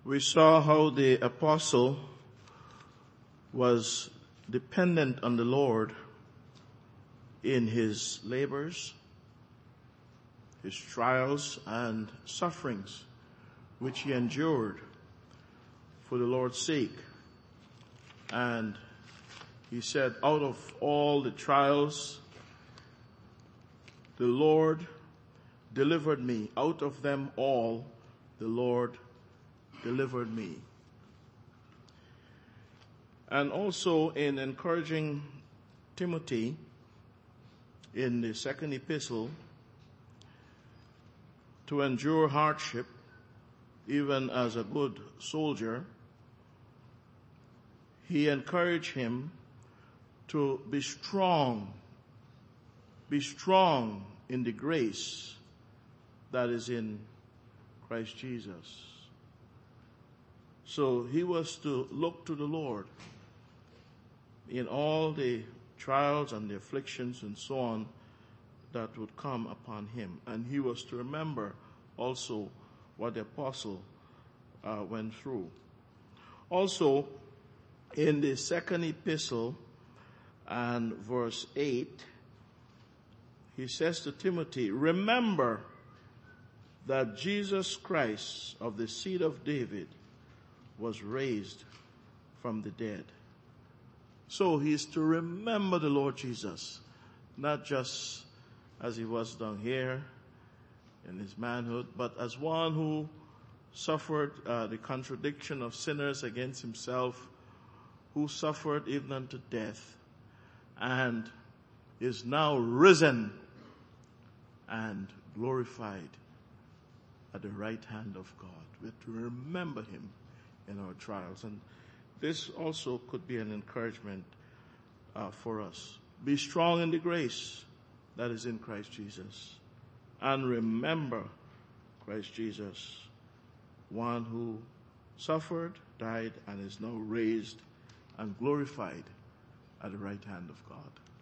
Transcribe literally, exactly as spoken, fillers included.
We saw how the apostle was dependent on the Lord in his labors, his trials and sufferings, which he endured for the Lord's sake. And he said, out of all the trials, the Lord delivered me. Out of them all, the Lord delivered me. And also in encouraging Timothy in the second epistle to endure hardship, even as a good soldier, he encouraged him to be strong, be strong in the grace that is in Christ Jesus. So he was to look to the Lord in all the trials and the afflictions and so on that would come upon him. And he was to remember also what the apostle uh, went through. Also, in the second epistle and verse eight, he says to Timothy, remember that Jesus Christ of the seed of David was raised from the dead. So he is to remember the Lord Jesus, not just as he was down here in his manhood, but as one who suffered uh, the contradiction of sinners against himself, who suffered even unto death, and is now risen and glorified at the right hand of God. We have to remember him in our trials. And this also could be an encouragement uh, for us. Be strong in the grace that is in Christ Jesus. And remember Christ Jesus, one who suffered, died, and is now raised and glorified at the right hand of God.